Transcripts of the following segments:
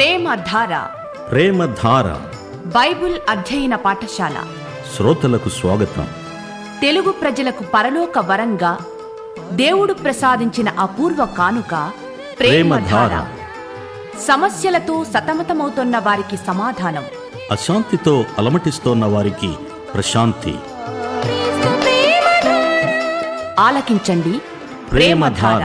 ప్రేమధార. ప్రేమధార Bible అధ్యయన పాఠశాల శ్రోతలకు స్వాగతం. తెలుగు ప్రజలకు పరలోక వరంగా దేవుడు ప్రసాదించిన అపూర్వ కానుక ప్రేమధార. సమస్యలతో సతమతమవుతున్న వారికి సమాధానం, అశాంతితో అలమటిస్తోన్న వారికి ప్రశాంతి. ఆలకించండి ప్రేమధార.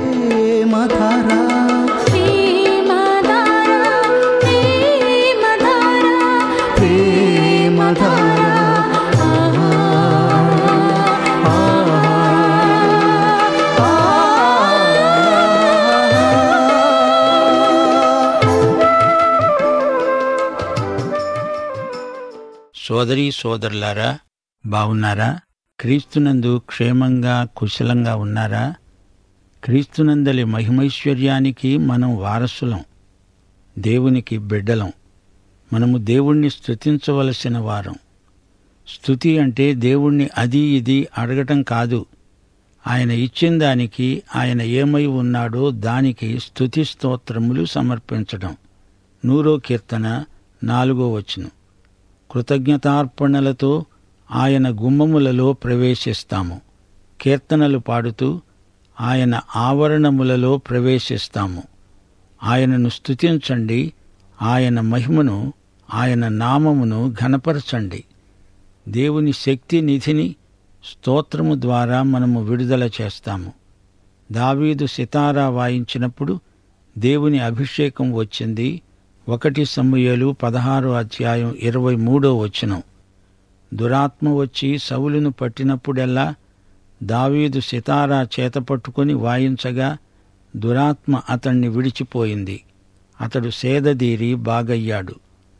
సోదరీ సోదరులారా, బావున్నారా? క్రీస్తునందు క్షేమంగా కుశలంగా ఉన్నారా? క్రీస్తునందలి మహిమైశ్వర్యానికి మనం వారసులం, దేవునికి బిడ్డలం. మనము దేవుణ్ణి స్తుతించవలసిన వారం. స్తుతి అంటే దేవుణ్ణి అది ఇది అడగటం కాదు. ఆయన ఇచ్చిన దానికి, ఆయన ఏమై ఉన్నాడో దానికి స్తుతి స్తోత్రములు సమర్పించడం. 100వ కీర్తన 4వ వచనం. కృతజ్ఞతార్పణలతో ఆయన గుమ్మములలో ప్రవేశిస్తాము. కీర్తనలు పాడుతూ ఆయన ఆవరణములలో ప్రవేశిస్తాము. ఆయనను స్తుతించండి, ఆయన మహిమను, ఆయన నామమును ఘనపరచండి. దేవుని శక్తి నిధిని స్తోత్రము ద్వారా మనము విడుదల చేస్తాము. దావీదు సితారా వాయించినప్పుడు దేవుని అభిషేకం వచ్చింది. 1 సమూయేలు 16వ అధ్యాయం 23వ వచనం. దురాత్మ వచ్చి సౌలును పట్టినప్పుడెల్లా దావీదు సితారా చేతపట్టుకుని వాయించగా దురాత్మ అతణ్ణి విడిచిపోయింది. అతడు సేదదీరి బాగయ్యాడు.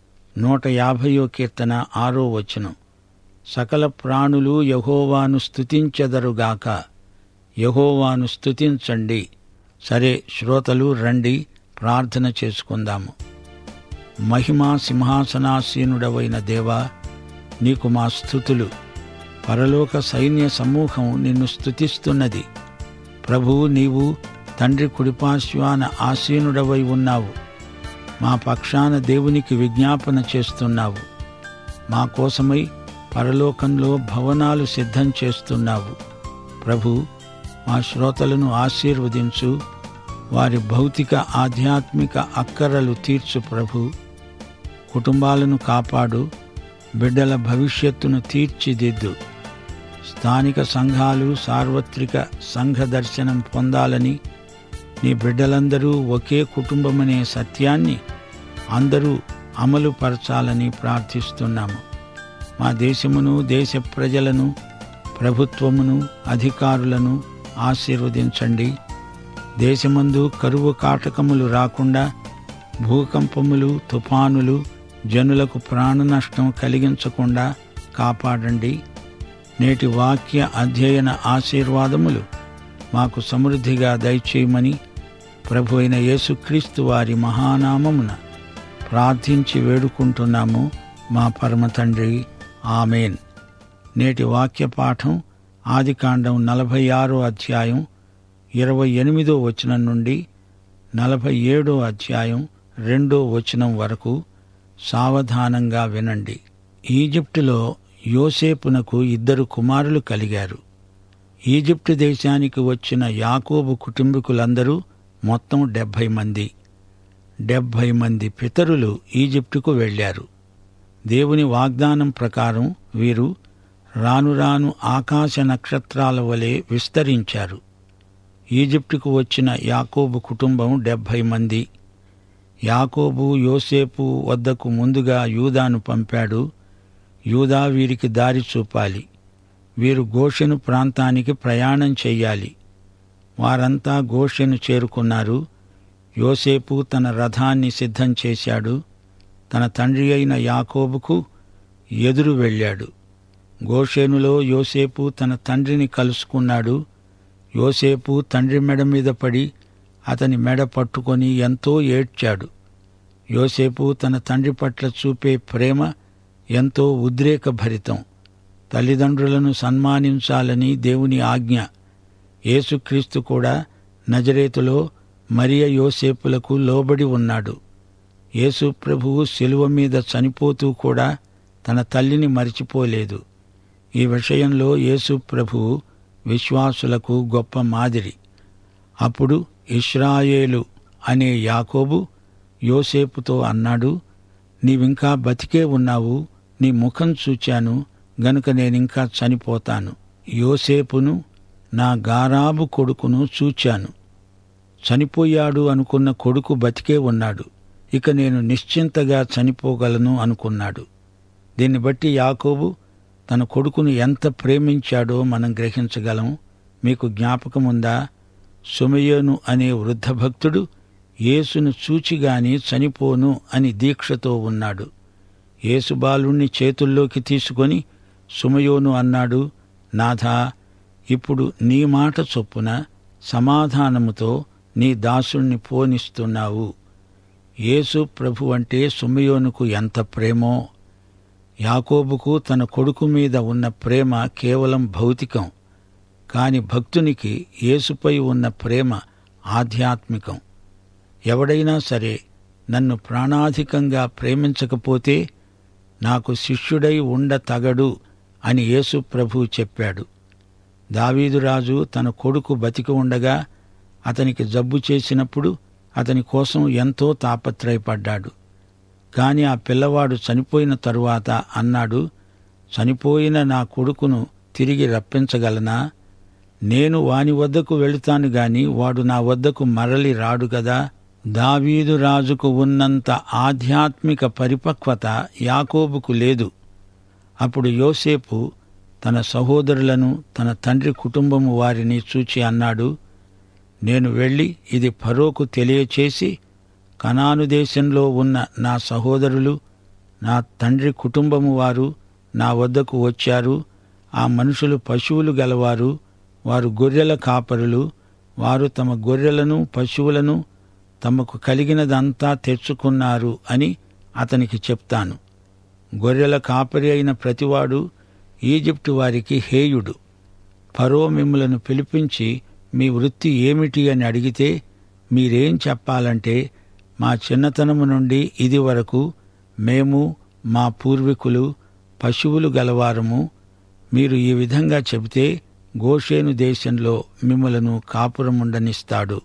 150వ కీర్తన 6వ వచనం. సకల ప్రాణులు యెహోవాను స్తుతించెదరుగాక. యెహోవాను స్తుతించండి. సరే శ్రోతలు, రండి ప్రార్థన చేసుకుందాము. మహిమా సింహాసనాసీనుడవైన దేవా, నీకు మా స్తుతులు. పరలోక సైన్య సమూహం నిన్ను స్తుతిస్తున్నది. ప్రభువు, నీవు తండ్రి కుడిపార్శ్వాన ఆసీనుడవై ఉన్నావు. మా పక్షాన దేవునికి విజ్ఞాపన చేస్తున్నావు. మా కోసమై పరలోకంలో భవనాలు సిద్ధం చేస్తున్నావు. ప్రభు, మా శ్రోతలను ఆశీర్వదించు. వారి భౌతిక ఆధ్యాత్మిక అక్కరలు తీర్చు ప్రభు. కుటుంబాలను కాపాడు. బిడ్డల భవిష్యత్తును తీర్చిదిద్దు. స్థానిక సంఘాలు సార్వత్రిక సంఘ దర్శనం పొందాలని, నీ బిడ్డలందరూ ఒకే కుటుంబమనే సత్యాన్ని అందరూ అమలు పరచాలని ప్రార్థిస్తున్నాము. మా దేశమును, దేశ ప్రజలను, ప్రభుత్వమును, అధికారులను ఆశీర్వదించండి. దేశమందు కరువు కాటకములు రాకుండా, భూకంపములు, తుఫానులు జనులకు ప్రాణ నష్టం కలిగించకుండా కాపాడండి. నేటి వాక్య అధ్యయన ఆశీర్వాదములు మాకు సమృద్ధిగా దయచేయమని ప్రభు అయిన యేసుక్రీస్తు వారి మహానామమున ప్రార్థించి వేడుకుంటున్నాము మా పరమ తండ్రి. ఆమేన్. నేటి వాక్య పాఠం ఆదికాండం 46వ అధ్యాయం 28వ వచనం నుండి 47వ అధ్యాయం 2వ వచనం వరకు. సావధానంగా వినండి. ఈజిప్టులో యోసేపునకు 2 కుమారులు కలిగారు. ఈజిప్టు దేశానికి వచ్చిన యాకోబు కుటుంబీకులందరూ మొత్తం 70 మంది. 70 మంది పితరులు ఈజిప్టుకు వెళ్లారు. దేవుని వాగ్దానం ప్రకారం వీరు రాను రాను ఆకాశ నక్షత్రాల వలె విస్తరించారు. ఈజిప్టుకు వచ్చిన యాకోబు కుటుంబం 70 మంది. యాకోబు యోసేపు వద్దకు ముందుగా యూదాను పంపాడు. యూదా వీరికి దారి చూపాలి. వీరు గోషెను ప్రాంతానికి ప్రయాణం చెయ్యాలి. వారంతా గోషెను చేరుకున్నారు. యోసేపు తన రథాన్ని సిద్ధం చేశాడు. తన తండ్రి అయిన యాకోబుకు ఎదురు వెళ్ళాడు. గోషెనులో యోసేపు తన తండ్రిని కలుసుకున్నాడు. యోసేపు తండ్రి మెడ మీద పడి అతని మెడ పట్టుకొని ఎంతో ఏడ్చాడు. యోసేపు తన తండ్రి పట్ల చూపే ప్రేమ ఎంతో ఉద్రేకభరితం. తల్లిదండ్రులను సన్మానించాలని దేవుని ఆజ్ఞ. యేసుక్రీస్తు కూడా నజరేతులో మరియ యోసేపులకు లోబడి ఉన్నాడు. యేసు ప్రభువు శిలువ మీద చనిపోతూ కూడా తన తల్లిని మరిచిపోలేదు. ఈ విషయంలో యేసు ప్రభువు విశ్వాసులకు గొప్ప మాదిరి. అప్పుడు ఇశ్రాయేలు అనే యాకోబు యోసేపుతో అన్నాడు, నీవింకా బతికే ఉన్నావు, నీ ముఖం చూచాను గనుక నేనింకా చనిపోతాను. యోసేపును నా గారాబు కొడుకును చూచాను. చనిపోయాడు అనుకున్న కొడుకు బతికే ఉన్నాడు, ఇక నేను నిశ్చింతగా చనిపోగలను అనుకున్నాడు. దీన్ని బట్టి యాకోబు తన కొడుకును ఎంత ప్రేమించాడో మనం గ్రహించగలం. మీకు జ్ఞాపకముందా? సుమయోను అనే వృద్ధ భక్తుడు యేసును చూచిగాని చనిపోను అని దీక్షతో ఉన్నాడు. యేసు బాలుణ్ణి చేతుల్లోకి తీసుకొని సుమయోను అన్నాడు, నాథా, ఇప్పుడు నీ మాట చొప్పున సమాధానముతో నీ దాసుణ్ణి పోనిస్తున్నావు. యేసు ప్రభు అంటే సుమయోనుకు ఎంత ప్రేమో! యాకోబుకు తన కొడుకు మీద ఉన్న ప్రేమ కేవలం భౌతికం, కాని భక్తునికి యేసుపై ఉన్న ప్రేమ ఆధ్యాత్మికం. ఎవడైనా సరే నన్ను ప్రాణాధికంగా ప్రేమించకపోతే నాకు శిష్యుడై ఉండతగడు అని యేసు ప్రభువు చెప్పాడు. దావీదురాజు తన కొడుకు బతికి ఉండగా అతనికి జబ్బు చేసినప్పుడు అతని కోసం ఎంతో తాపత్రయపడ్డాడు. కాని ఆ పిల్లవాడు చనిపోయిన తరువాత అన్నాడు, చనిపోయిన నా కొడుకును తిరిగి రప్పించగలనా? నేను వాని వద్దకు వెళుతాను గాని వాడు నా వద్దకు మరలి రాడు గదా. దావీదు రాజుకు ఉన్నంత ఆధ్యాత్మిక పరిపక్వత యాకోబుకు లేదు. అప్పుడు యోసేపు తన సహోదరులను, తన తండ్రి కుటుంబము వారిని చూచి అన్నాడు, నేను వెళ్లి ఇది ఫరోకు తెలియచేసి కనాను దేశంలో ఉన్న నా సహోదరులు, నా తండ్రి కుటుంబము వారు నా వద్దకు వచ్చారు. ఆ మనుషులు పశువులు గలవారు, వారు గొర్రెల కాపరులు. వారు తమ గొర్రెలను పశువులను తమకు కలిగినదంతా తెచ్చుకున్నారు అని అతనికి చెప్తాను. గొర్రెల కాపరి అయిన ప్రతివాడు ఈజిప్టు వారికి హేయుడు. ఫరో మిమ్ములను పిలిపించి మీ వృత్తి ఏమిటి అని అడిగితే మీరేం చెప్పాలంటే, మా చిన్నతనము నుండి ఇది వరకు మేము మా పూర్వీకులు పశువులు గలవారము. మీరు ఈ విధంగా చెబితే గోషేను దేశంలో మిమ్మలను కాపురముండనిస్తాడు.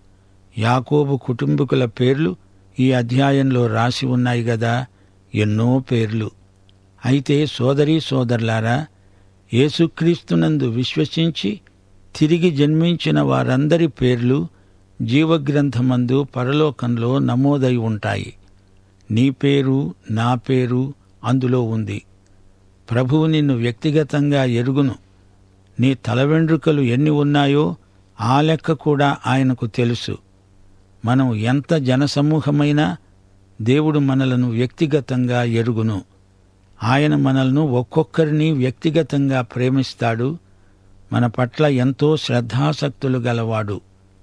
యాకోబు కుటుంబీకుల పేర్లు ఈ అధ్యాయంలో రాసి ఉన్నాయి గదా, ఎన్నో పేర్లు. అయితే సోదరీ సోదరులారా, యేసుక్రీస్తునందు విశ్వసించి తిరిగి జన్మించిన వారందరి పేర్లు జీవగ్రంథమందు పరలోకంలో నమోదై ఉంటాయి. నీ పేరు, నా పేరు అందులో ఉంది. ప్రభువు నిన్ను వ్యక్తిగతంగా ఎరుగును. నీ తల వెండ్రుకలు ఎన్ని ఉన్నాయో ఆ లెక్క కూడా ఆయనకు తెలుసు. మనం ఎంత జనసమూహమైనా దేవుడు మనలను వ్యక్తిగతంగా ఎరుగును. ఆయన మనల్ని ఒక్కొక్కరిని వ్యక్తిగతంగా ప్రేమిస్తాడు. మన పట్ల ఎంతో శ్రద్ధాసక్తులు గలవాడు.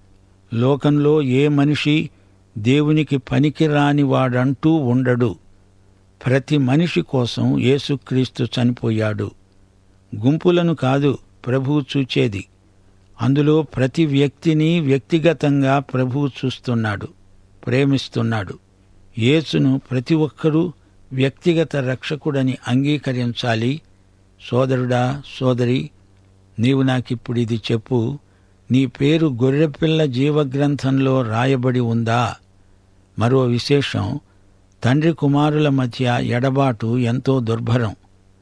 లోకంలో ఏ మనిషి దేవునికి పనికిరానివాడంటూ ఉండడు. ప్రతి మనిషి కోసం యేసుక్రీస్తు చనిపోయాడు. గుంపులను కాదు ప్రభువు చూచేది. అందులో ప్రతి వ్యక్తిని వ్యక్తిగతంగా ప్రభువు చూస్తున్నాడు, ప్రేమిస్తున్నాడు. యేసును ప్రతి ఒక్కరూ వ్యక్తిగత రక్షకుడని అంగీకరించాలి. సోదరుడా, సోదరి, నీవు నాకిప్పుడిది చెప్పు, నీ పేరు గొర్రెపిల్ల జీవగ్రంథంలో రాయబడి ఉందా? మరో విశేషం, తండ్రి కుమారుల మధ్య ఎడబాటు ఎంతో దుర్భరం.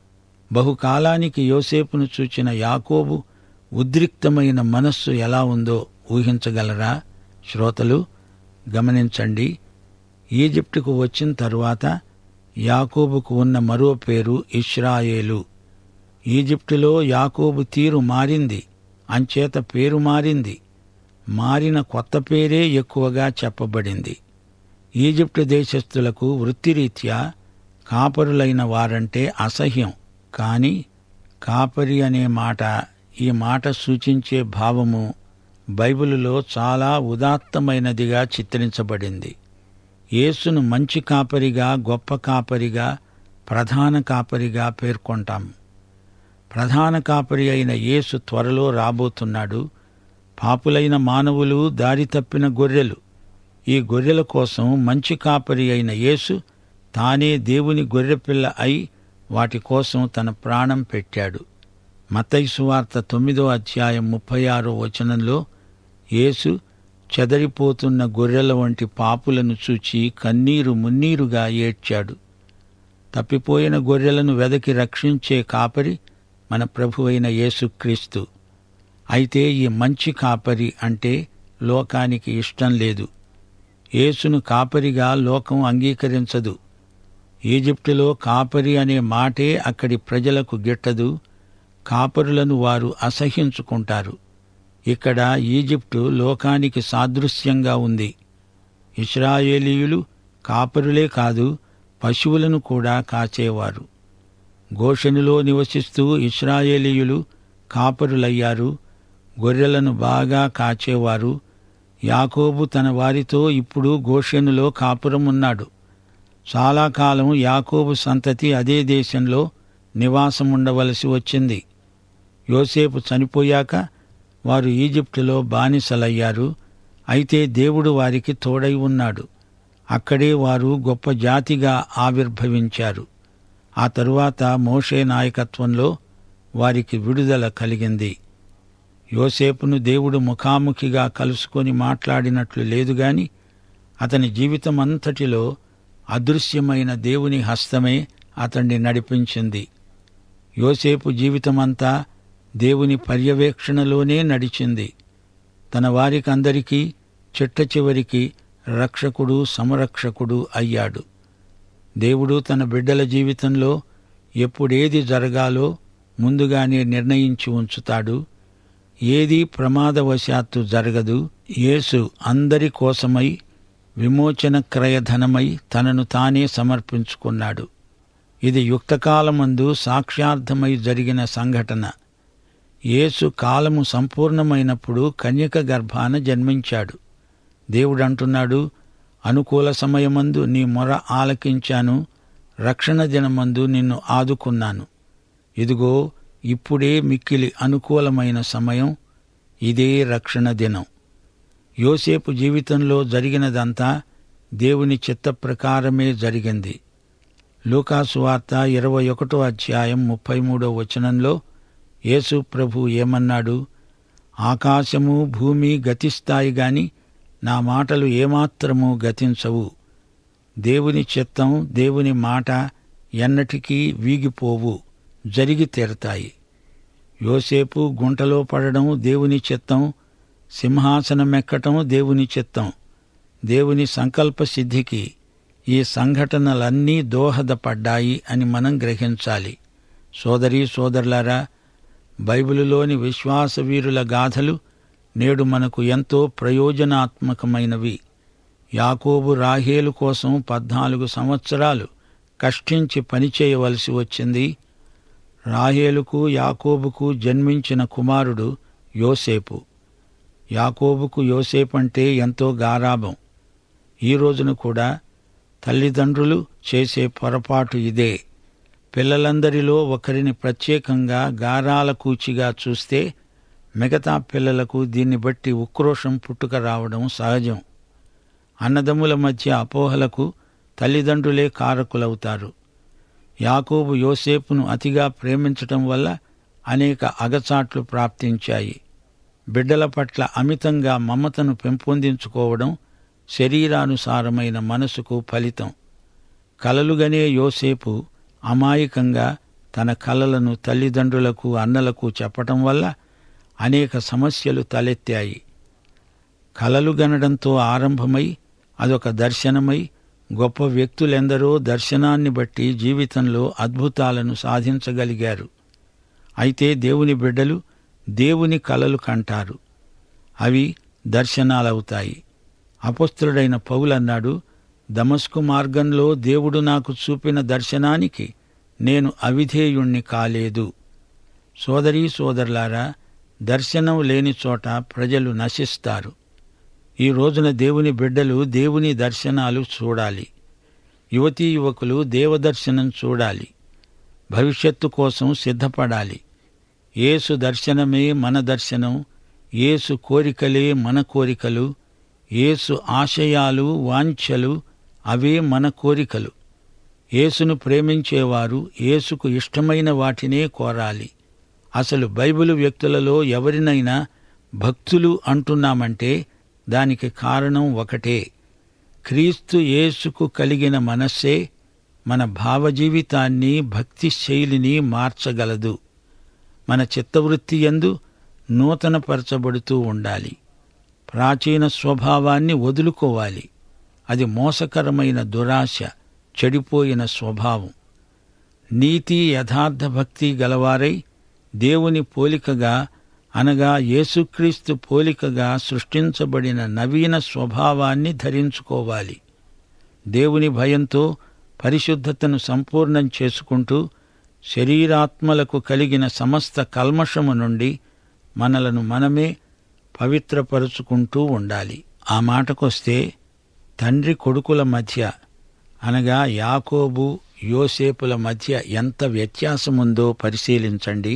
బహుకాలానికి యోసేపును చూచిన యాకోబు ఉద్రిక్తమైన మనస్సు ఎలా ఉందో ఊహించగలరా? శ్రోతలు గమనించండి. ఈజిప్టుకు వచ్చిన తరువాత యాకోబుకు ఉన్న మరో పేరు ఇశ్రాయేలు. ఈజిప్టులో యాకోబు తీరు మారింది, అంచేత పేరు మారింది. మారిన కొత్త పేరే ఎక్కువగా చెప్పబడింది. ఈజిప్టు దేశస్థులకు వృత్తిరీత్యా కాపరులైన వారంటే అసహ్యం. కాని కాపరి అనే మాట, ఈ మాట సూచించే భావము బైబిలులో చాలా ఉదాత్తమైనదిగా చిత్రించబడింది. యేసును మంచి కాపరిగా, గొప్ప కాపరిగా, ప్రధాన కాపరిగా పేర్కొంటాం. ప్రధాన కాపరి అయిన యేసు త్వరలో రాబోతున్నాడు. పాపులైన మానవులు దారి తప్పిన గొర్రెలు. ఈ గొర్రెల కోసం మంచి కాపరి అయిన యేసు తానే దేవుని గొర్రెపిల్ల అయి వాటి కోసం తన ప్రాణం పెట్టాడు. మత్తయి సువార్త 9వ అధ్యాయం 36వ వచనంలో యేసు చెదరిపోతున్న గొర్రెల వంటి పాపులను చూచి కన్నీరు మున్నీరుగా ఏడ్చాడు. తప్పిపోయిన గొర్రెలను వెదకి రక్షించే కాపరి మన ప్రభువైన యేసుక్రీస్తు. అయితే ఈ మంచి కాపరి అంటే లోకానికి ఇష్టం లేదు. యేసును కాపరిగా లోకం అంగీకరించదు. ఈజిప్టులో కాపరి అనే మాటే అక్కడి ప్రజలకు గిట్టదు. కాపరులను వారు అసహ్యించుకుంటారు. ఇక్కడ ఈజిప్టు లోకానికి సాదృశ్యంగా ఉంది. ఇశ్రాయేలీయులు కాపరులే కాదు, పశువులను కూడా కాచేవారు. గోషెనులో నివసిస్తూ ఇశ్రాయేలీయులు కాపరులయ్యారు. గొర్రెలను బాగా కాచేవారు. యాకోబు తన వారితో ఇప్పుడు గోషెనులో కాపురమున్నాడు. చాలా కాలం యాకోబు సంతతి అదే దేశంలో నివాసముండవలసి వచ్చింది. యోసేపు చనిపోయాక వారు ఈజిప్టులో బానిసలయ్యారు. అయితే దేవుడు వారికి తోడై ఉన్నాడు. అక్కడే వారు గొప్ప జాతిగా ఆవిర్భవించారు. ఆ తరువాత మోషే నాయకత్వంలో వారికి విడుదల కలిగింది. యోసేపును దేవుడు ముఖాముఖిగా కలుసుకొని మాట్లాడినట్లు లేదుగాని అతని జీవితమంతటిలో అదృశ్యమైన దేవుని హస్తమే అతణ్ణి నడిపించింది. యోసేపు జీవితమంతా దేవుని పర్యవేక్షణలోనే నడిచింది. తన వారికందరికీ చిట్టచివరికి రక్షకుడు, సంరక్షకుడు అయ్యాడు. దేవుడు తన బిడ్డల జీవితంలో ఎప్పుడేది జరగాలో ముందుగానే నిర్ణయించి ఉంచుతాడు. ఏదీ ప్రమాదవశాత్తు జరగదు. యేసు అందరి కోసమై విమోచన క్రయధనమై తనను తానే సమర్పించుకున్నాడు. ఇది యుక్తకాలమందు సాక్ష్యార్థమై జరిగిన సంఘటన. యేసు కాలము సంపూర్ణమైనప్పుడు కన్యక గర్భాన జన్మించాడు. దేవుడంటున్నాడు, అనుకూల సమయమందు నీ మొర ఆలకించాను, రక్షణ దినమందు నిన్ను ఆదుకున్నాను. ఇదిగో ఇప్పుడే మిక్కిలి అనుకూలమైన సమయం, ఇదే రక్షణ దినం. యోసేపు జీవితంలో జరిగినదంతా దేవుని చిత్త ప్రకారమే జరిగింది. లూకాసు వార్త 21వ అధ్యాయం 33వ వచనంలో యేసు ప్రభు ఏమన్నాడు? ఆకాశము భూమి గతిస్తాయి గాని నా మాటలు ఏమాత్రమూ గతించవు. దేవుని చిత్తం, దేవుని మాట ఎన్నటికీ వీగిపోవు, జరిగి తీరతాయి. యోసేపు గుంటలో పడడం దేవుని చిత్తం, సింహాసనమెక్కటం దేవుని చిత్తం. దేవుని సంకల్ప సిద్ధికి ఈ సంఘటనలన్నీ దోహదపడ్డాయి అని మనం గ్రహించాలి. సోదరీ సోదరులారా, బైబిలులోని విశ్వాసవీరుల గాథలు నేడు మనకు ఎంతో ప్రయోజనాత్మకమైనవి. యాకోబు రాహేలు కోసం 14 సంవత్సరాలు కష్టించి పనిచేయవలసి వచ్చింది. రాహేలుకు యాకోబుకు జన్మించిన కుమారుడు యోసేపు. యాకోబుకు యోసేపంటే ఎంతో గారాబం. ఈ రోజున కూడా తల్లిదండ్రులు చేసే పొరపాటు ఇదే. పిల్లలందరిలో ఒకరిని ప్రత్యేకంగా గారాల కూచిగా చూస్తే మిగతా పిల్లలకు దీన్ని బట్టి ఉక్రోషం పుట్టుక రావడం సహజం. అన్నదమ్ముల మధ్య అపోహలకు తల్లిదండ్రులే కారకులవుతారు. యాకోబు యోసేపును అతిగా ప్రేమించటం వల్ల అనేక అగచాట్లు ప్రాప్తించాయి. బిడ్డల పట్ల అమితంగా మమతను పెంపొందించుకోవడం శరీరానుసారమైన మనసుకు ఫలితం. కలలుగనే యోసేపు అమాయకంగా తన కలలను తల్లిదండ్రులకు, అన్నలకు చెప్పటం వల్ల అనేక సమస్యలు తలెత్తాయి. కలలు గనడంతో ఆరంభమై అదొక దర్శనమై గొప్ప వ్యక్తులెందరో దర్శనాన్ని బట్టి జీవితంలో అద్భుతాలను సాధించగలిగారు. అయితే దేవుని బిడ్డలు దేవుని కలలు కంటారు, అవి దర్శనాలవుతాయి. అపొస్తలుడైన పౌలన్నాడు, దమస్కు మార్గంలో దేవుడు నాకు చూపిన దర్శనానికి నేను అవిధేయుణ్ణి కాలేదు. సోదరీ సోదరులారా, దర్శనం లేని చోట ప్రజలు నశిస్తారు. ఈ రోజున దేవుని బిడ్డలు దేవుని దర్శనాలు చూడాలి. యువతీ యువకులు దేవదర్శనం చూడాలి. భవిష్యత్తు కోసం సిద్ధపడాలి. యేసు దర్శనమే మన దర్శనం, యేసు కోరికలే మన కోరికలు, యేసు ఆశయాలు, వాంఛలు అవే మన కోరికలు. యేసును ప్రేమించేవారు యేసుకు ఇష్టమైన వాటినే కోరాలి. అసలు బైబిలు వ్యక్తులలో ఎవరినైనా భక్తులు అంటున్నామంటే దానికి కారణం ఒకటే. క్రీస్తు యేసుకు కలిగిన మనస్సే మన భావజీవితాన్ని, భక్తి శైలిని మార్చగలదు. మన చిత్తవృత్తి యందు నూతనపరచబడుతూ ఉండాలి. ప్రాచీన స్వభావాన్ని వదులుకోవాలి. అది మోసకరమైన దురాశ, చెడిపోయిన స్వభావం. నీతి యథార్థ భక్తి గలవారై దేవుని పోలికగా అనగా యేసుక్రీస్తు పోలికగా సృష్టించబడిన నవీన స్వభావాన్ని ధరించుకోవాలి. దేవుని భయంతో పరిశుద్ధతను సంపూర్ణం చేసుకుంటూ శరీరాత్మలకు కలిగిన సమస్త కల్మషము నుండి మనలను మనమే పవిత్రపరుచుకుంటూ ఉండాలి. ఆ మాటకొస్తే తండ్రి కొడుకుల మధ్య అనగా యాకోబు యోసేపుల మధ్య ఎంత వ్యత్యాసముందో పరిశీలించండి.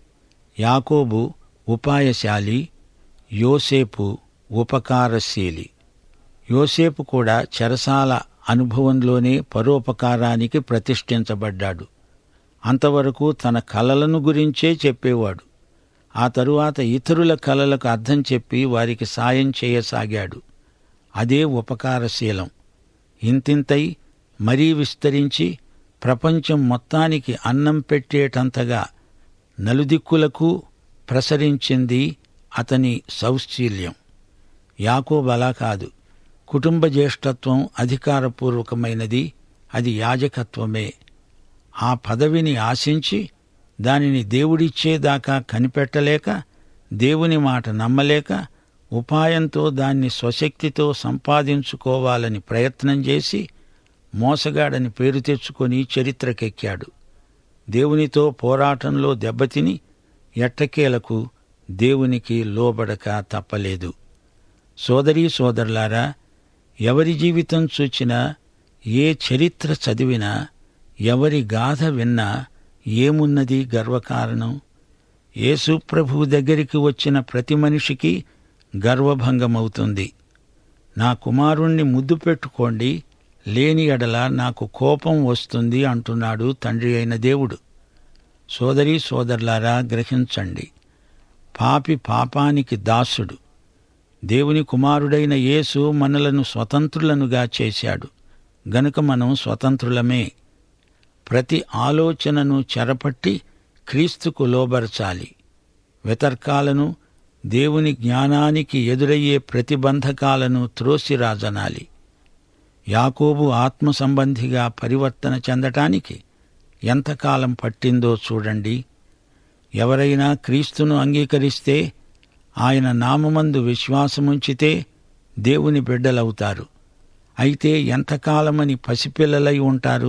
యాకోబు ఉపాయశాలి, యోసేపు ఉపకారశీలి. యోసేపు కూడా చెరసాల అనుభవంలోనే పరోపకారానికి ప్రతిష్ఠించబడ్డాడు. అంతవరకు తన కలలను గురించే చెప్పేవాడు. ఆ తరువాత ఇతరుల కలలకు అర్థం చెప్పి వారికి సాయం చేయసాగాడు. అదే ఉపకారశీలం. ఇంతింతై మరీ విస్తరించి ప్రపంచం మొత్తానికి అన్నం పెట్టేటంతగా నలుదిక్కులకు ప్రసరించింది అతని సౌశీల్యం. యాకోబు అలా కాదు. కుటుంబ జ్యేష్ఠత్వం అధికారపూర్వకమైనది, అది యాజకత్వమే. ఆ పదవిని ఆశించి దానిని దేవుడిచ్చేదాకా కనిపెట్టలేక, దేవుని మాట నమ్మలేక, ఉపాయంతో దాన్ని స్వశక్తితో సంపాదించుకోవాలని ప్రయత్నం చేసి మోసగాడని పేరు తెచ్చుకొని చరిత్రకెక్కాడు. దేవునితో పోరాటంలో దెబ్బతిని ఎట్టకేలకు దేవునికి లోబడక తప్పలేదు. సోదరీ సోదరులారా, ఎవరి జీవితం చూచినా, ఏ చరిత్ర చదివినా, ఎవరి గాథ విన్నా ఏమున్నది గర్వకారణం? యేసు ప్రభువు దగ్గరికి వచ్చిన ప్రతి మనిషికి గర్వభంగమవుతుంది. నా కుమారుణ్ణి ముద్దు పెట్టుకోండి, లేని ఎడల నాకు కోపం వస్తుంది అంటున్నాడు తండ్రి అయిన దేవుడు. సోదరీ సోదరులారా, గ్రహించండి. పాపి పాపానికి దాసుడు. దేవుని కుమారుడైన యేసు మనలను స్వతంత్రులనుగా చేశాడు గనుక మనం స్వతంత్రులమే. ప్రతి ఆలోచనను చెరపట్టి క్రీస్తుకు లోబరచాలి. వితర్కాలను, దేవుని జ్ఞానానికి ఎదురయ్యే ప్రతిబంధకాలను త్రోసిరాజనాలి. యాకోబు ఆత్మ సంబంధిగా పరివర్తన చెందటానికి ఎంతకాలం పట్టిందో చూడండి. ఎవరైనా క్రీస్తును అంగీకరిస్తే, ఆయన నామమందు విశ్వాసముంచితే దేవుని బిడ్డలవుతారు. అయితే ఎంతకాలమని పసిపిల్లలై ఉంటారు?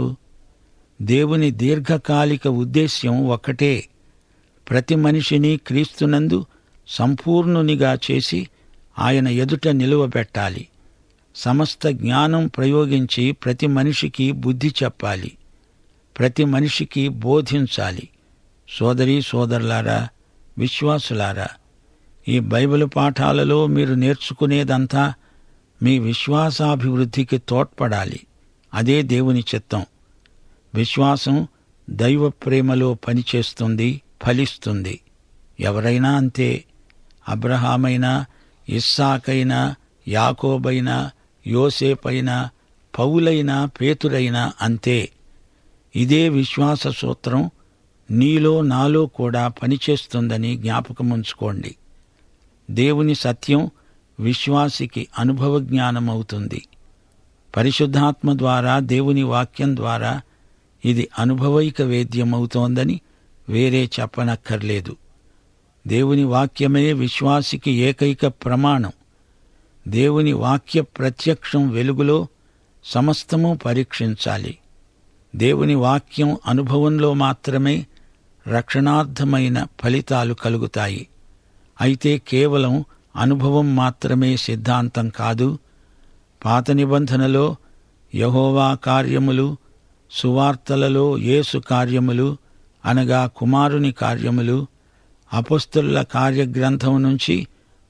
దేవుని దీర్ఘకాలిక ఉద్దేశ్యం ఒక్కటే. ప్రతి మనిషిని క్రీస్తునందు సంపూర్ణునిగా చేసి ఆయన ఎదుట నిలువబెట్టాలి. సమస్త జ్ఞానం ప్రయోగించి ప్రతి మనిషికి బుద్ధి చెప్పాలి. ప్రతి మనిషికి బోధించాలి. సోదరీ సోదరులారా, విశ్వాసులారా, ఈ బైబిల్ పాఠాలలో మీరు నేర్చుకునేదంతా మీ విశ్వాసాభివృద్ధికి తోడ్పడాలి. అదే దేవుని చిత్తం. విశ్వాసం దైవ ప్రేమలో పనిచేస్తుంది, ఫలిస్తుంది. ఎవరైనా అంతే. అబ్రహామైనా, ఇస్సాకైనా, యాకోబైనా, యోసేపైనా, పౌలైనా, పేతురైనా అంతే. ఇదే విశ్వాస సూత్రం నీలో నాలో కూడా పనిచేస్తుందని జ్ఞాపకముంచుకోండి. దేవుని సత్యం విశ్వాసికి అనుభవ జ్ఞానమవుతుంది. పరిశుద్ధాత్మ ద్వారా, దేవుని వాక్యం ద్వారా ఇది అనుభవైక వేద్యమవుతోందని వేరే చెప్పనక్కర్లేదు. దేవుని వాక్యమే విశ్వాసికి ఏకైక ప్రమాణం. దేవుని వాక్య ప్రత్యక్షం వెలుగులో సమస్తము పరీక్షించాలి. దేవుని వాక్యం అనుభవంలో మాత్రమే రక్షణార్థమైన ఫలితాలు కలుగుతాయి. అయితే కేవలం అనుభవం మాత్రమే సిద్ధాంతం కాదు. పాత నిబంధనలో యెహోవా కార్యములు, సువార్తలలో యేసు కార్యములు అనగా కుమారుని కార్యములు, అపొస్తలుల కార్యగ్రంథం నుంచి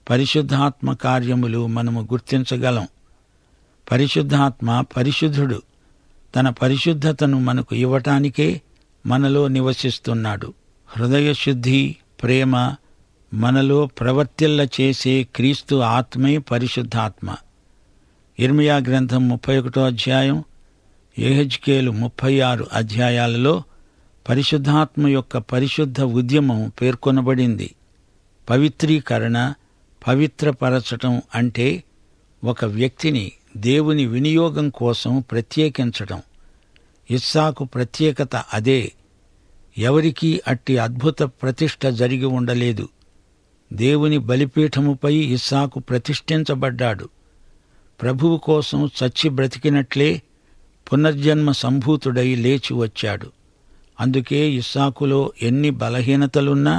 పరిశుద్ధాత్మ కార్యములు మనము గుర్తించగలం. పరిశుద్ధాత్మ పరిశుద్ధుడు. తన పరిశుద్ధతను మనకు ఇవ్వటానికే మనలో నివసిస్తున్నాడు. హృదయశుద్ధి, ప్రేమ మనలో ప్రవర్తిల్ల చేసే క్రీస్తు ఆత్మే పరిశుద్ధాత్మ. ఇర్మియా గ్రంథం 31వ అధ్యాయం, యెహెజ్కేలు 36 అధ్యాయాలలో పరిశుద్ధాత్మ యొక్క పరిశుద్ధ ఉద్యమం పేర్కొనబడింది. పవిత్రీకరణ, పవిత్రపరచటం అంటే ఒక వ్యక్తిని దేవుని వినియోగం కోసం ప్రత్యేకించటం. ఇస్సాకు ప్రత్యేకత అదే. ఎవరికీ అట్టి అద్భుత ప్రతిష్ఠ జరిగి ఉండలేదు. దేవుని బలిపీఠముపై ఇస్సాకు ప్రతిష్ఠించబడ్డాడు. ప్రభువు కోసం చచ్చి బ్రతికినట్లే పునర్జన్మ సంభూతుడై లేచి వచ్చాడు. అందుకే ఇస్సాకులో ఎన్ని బలహీనతలున్నా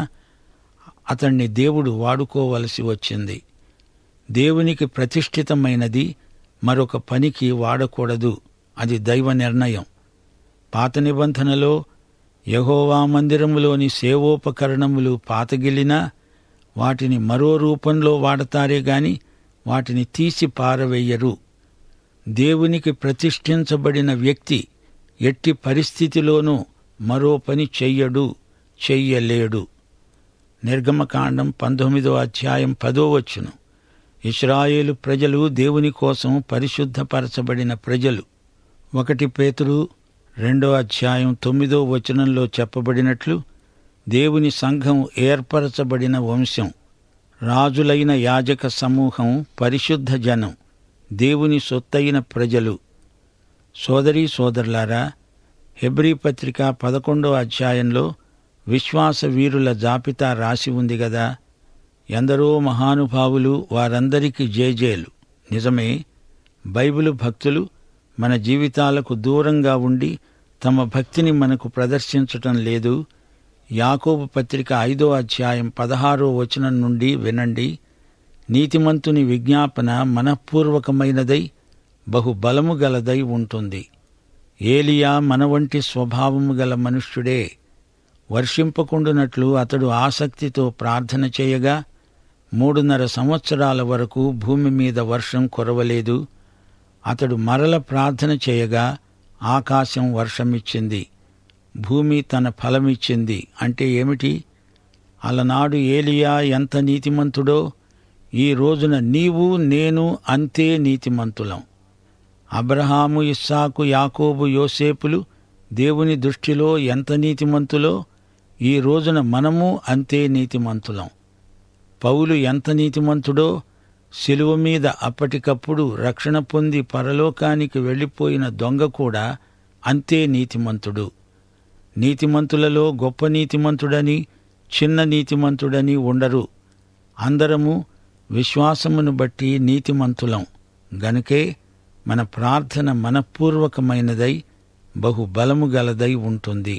అతణ్ణి దేవుడు వాడుకోవలసి వచ్చింది. దేవునికి ప్రతిష్ఠితమైనది మరొక పనికి వాడకూడదు. అది దైవ నిర్ణయం. పాత నిబంధనలో యెహోవా మందిరములోని సేవోపకరణములు పాతగిలినా వాటిని మరో రూపంలో వాడతారే గాని వాటిని తీసి పారవెయ్యరు. దేవునికి ప్రతిష్ఠించబడిన వ్యక్తి ఎట్టి పరిస్థితిలోనూ మరో పని చెయ్యలేడు. నిర్గమకాండం 19వ అధ్యాయం 10వ వచనం. ఇశ్రాయేలు ప్రజలు దేవుని కోసం పరిశుద్ధపరచబడిన ప్రజలు. 1 పేతురు 2వ అధ్యాయం 9వ వచనంలో చెప్పబడినట్లు దేవుని సంఘం ఏర్పరచబడిన వంశం, రాజులైన యాజక సమూహం, పరిశుద్ధ జనం, దేవుని సొత్తైన ప్రజలు. సోదరీ సోదరులారా, హెబ్రీ పత్రిక 11వ అధ్యాయంలో విశ్వాస వీరుల జాబితా రాసి ఉంది గదా. ఎందరో మహానుభావులు, వారందరికీ జేజేలు. నిజమే, బైబిలు భక్తులు మన జీవితాలకు దూరంగా ఉండి తమ భక్తిని మనకు ప్రదర్శించటం లేదు. యాకోబు పత్రిక 5వ అధ్యాయం 16వ వచనం నుండి వినండి. నీతిమంతుని విజ్ఞాపన మనఃపూర్వకమైనదై బహుబలము గలదై ఉంటుంది. ఏలియా మన వంటి స్వభావము గల మనుష్యుడే. వర్షింపకుండునట్లు అతడు ఆసక్తితో ప్రార్థన చేయగా 3.5 సంవత్సరాల వరకు భూమి మీద వర్షం కురవలేదు. అతడు మరల ప్రార్థన చేయగా ఆకాశం వర్షమిచ్చింది, భూమి తన ఫలమిచ్చింది. అంటే ఏమిటి? అలనాడు ఏలియా ఎంత నీతిమంతుడో ఈ రోజున నీవు నేను అంతే నీతిమంతులం. అబ్రహాము, ఇస్సాకు, యాకోబు, యోసేపులు దేవుని దృష్టిలో ఎంత నీతిమంతులో ఈ రోజున మనము అంతే నీతిమంతులం. పౌలు ఎంత నీతిమంతుడో శిలువ మీద అప్పటికప్పుడు రక్షణ పొంది పరలోకానికి వెళ్లిపోయిన దొంగ కూడా అంతే నీతిమంతుడు. నీతిమంతులలో గొప్ప నీతిమంతుడని, చిన్న నీతిమంతుడని ఉండరు. అందరము విశ్వాసమును బట్టి నీతిమంతులం. గనుకే మన ప్రార్థన మనఃపూర్వకమైనదై బహుబలము గలదై ఉంటుంది.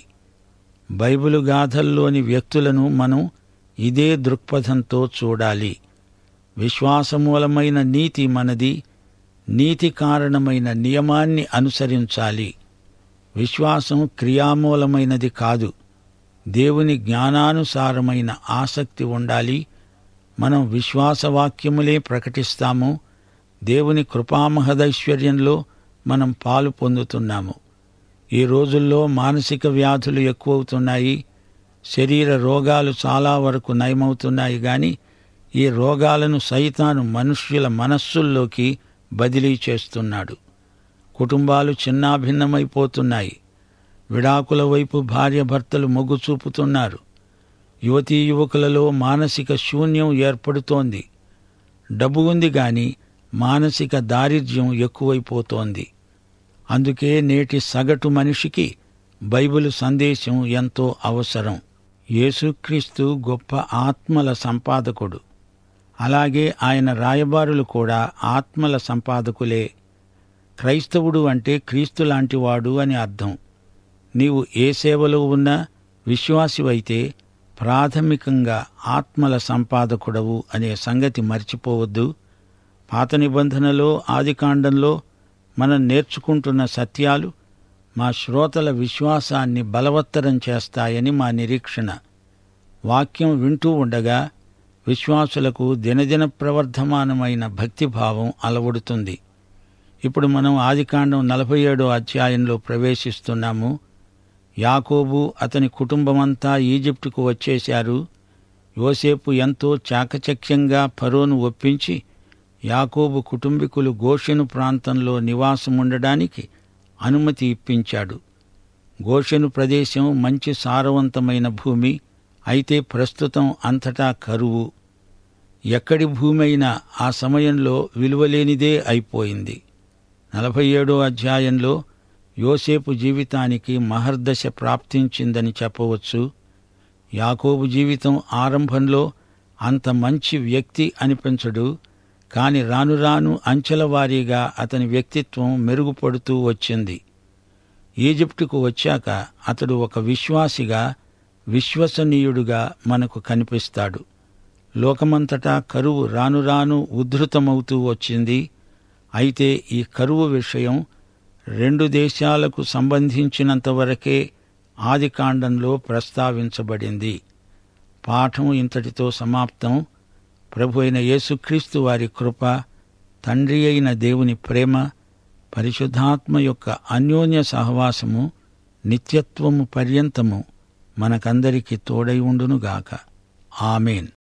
బైబిలు గాథల్లోని వ్యక్తులను మనం ఇదే దృక్పథంతో చూడాలి. విశ్వాసమూలమైన నీతి మనది. నీతి కారణమైన నియమాన్ని అనుసరించాలి. విశ్వాసం క్రియామూలమైనది కాదు. దేవుని జ్ఞానానుసారమైన ఆసక్తి ఉండాలి. మనం విశ్వాసవాక్యములే ప్రకటిస్తాము. దేవుని కృపామహదైశ్వర్యంలో మనం పాలు పొందుతున్నాము. ఈ రోజుల్లో మానసిక వ్యాధులు ఎక్కువవుతున్నాయి. శరీర రోగాలు చాలా వరకు నయమవుతున్నాయి గాని ఈ రోగాలను సైతాను మనుష్యుల మనస్సుల్లోకి బదిలీ చేస్తున్నాడు. కుటుంబాలు చిన్నాభిన్నమైపోతున్నాయి. విడాకుల వైపు భార్యాభర్తలు మొగ్గు చూపుతున్నారు. యువతీ యువకులలో మానసిక శూన్యం ఏర్పడుతోంది. డబ్బు ఉంది గాని మానసిక దారిద్ర్యం ఎక్కువైపోతోంది. అందుకే నేటి సగటు మనిషికి బైబిలు సందేశం ఎంతో అవసరం. యేసుక్రీస్తు గొప్ప ఆత్మల సంపాదకుడు. అలాగే ఆయన రాయబారులు కూడా ఆత్మల సంపాదకులే. క్రైస్తవుడు అంటే క్రీస్తు లాంటివాడు అని అర్థం. నీవు ఏ సేవలో ఉన్నా విశ్వాసివైతే ప్రాథమికంగా ఆత్మల సంపాదకుడవు అనే సంగతి మర్చిపోవద్దు. పాత నిబంధనలో, ఆదికాండంలో మనం నేర్చుకుంటున్న సత్యాలు మా శ్రోతల విశ్వాసాన్ని బలవత్తరం చేస్తాయని మా నిరీక్షణ. వాక్యం వింటూ ఉండగా విశ్వాసులకు దినదిన ప్రవర్ధమానమైన భక్తిభావం అలవడుతుంది. ఇప్పుడు మనం ఆదికాండం 47వ అధ్యాయంలో ప్రవేశిస్తున్నాము. యాకోబు అతని కుటుంబమంతా ఈజిప్టుకు వచ్చేశారు. యోసేపు ఎంతో చాకచక్యంగా ఫరోను ఒప్పించి యాకోబు కుటుంబీకులు గోషెను ప్రాంతంలో నివాసముండడానికి అనుమతి ఇప్పించాడు. గోషెను ప్రదేశం మంచి సారవంతమైన భూమి. అయితే ప్రస్తుతం అంతటా కరువు. ఎక్కడి భూమి అయినా ఆ సమయంలో విలువలేనిదే అయిపోయింది. 47వ అధ్యాయంలో యోసేపు జీవితానికి మహర్దశ ప్రాప్తించిందని చెప్పవచ్చు. యాకోబు జీవితం ఆరంభంలో అంత మంచి వ్యక్తి అనిపించడు. కాని రాను రాను అంచెల వారీగా అతని వ్యక్తిత్వం మెరుగుపడుతూ వచ్చింది. ఈజిప్టుకు వచ్చాక అతడు ఒక విశ్వాసిగా, విశ్వసనీయుడుగా మనకు కనిపిస్తాడు. లోకమంతటా కరువు రాను రాను ఉద్ధృతమవుతూ వచ్చింది. అయితే ఈ కరువు విషయం 2 దేశాలకు సంబంధించినంతవరకే ఆదికాండంలో ప్రస్తావించబడింది. పాఠం ఇంతటితో సమాప్తం. ప్రభు అయిన యేసుక్రీస్తు వారి కృప, తండ్రి అయిన దేవుని ప్రేమ, పరిశుద్ధాత్మ యొక్క అన్యోన్య సహవాసము నిత్యత్వము పర్యంతము మనకందరికీ తోడై ఉండునుగాక. ఆమేన్.